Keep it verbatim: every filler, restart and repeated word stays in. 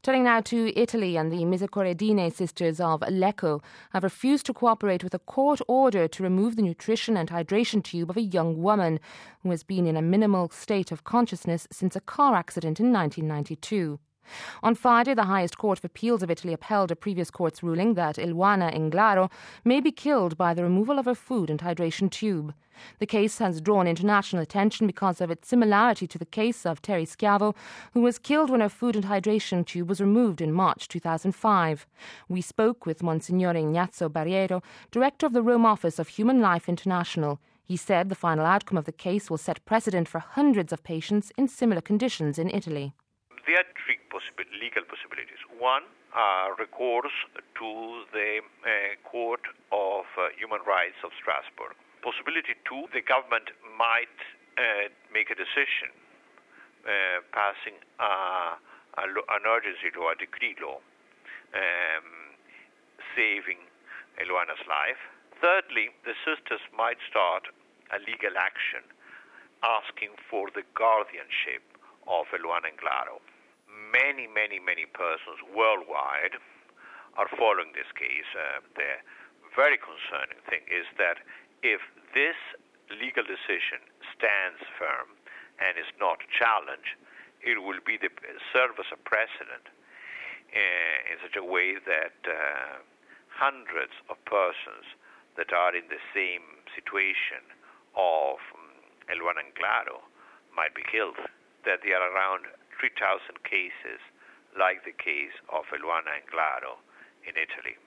Turning now to Italy, and the Misericordine sisters of Lecco have refused to cooperate with a court order to remove the nutrition and hydration tube of a young woman who has been in a minimal state of consciousness since a car accident in nineteen ninety-two. On Friday, the highest court of appeals of Italy upheld a previous court's ruling that Eluana Englaro may be killed by the removal of her food and hydration tube. The case has drawn international attention because of its similarity to the case of Terry Schiavo, who was killed when her food and hydration tube was removed in March two thousand five. We spoke with Monsignore Ignazio Barriero, director of the Rome office of Human Life International. He said the final outcome of the case will set precedent for hundreds of patients in similar conditions in Italy. There are three possible, legal possibilities. One, uh, recourse to the uh, Court of uh, Human Rights of Strasbourg. Possibility two, the government might uh, make a decision uh, passing uh, a, an urgency law, a decree law, um, saving Eluana's life. Thirdly, the sisters might start a legal action asking for the guardianship of Eluana Englaro. Many, many, many persons worldwide are following this case. Uh, the very concerning thing is that if this legal decision stands firm and is not challenged, it will be the, serve as a precedent uh, in such a way that uh, hundreds of persons that are in the same situation of um, Eluana Englaro might be killed. That there are around three thousand cases like the case of Eluana Englaro in Italy.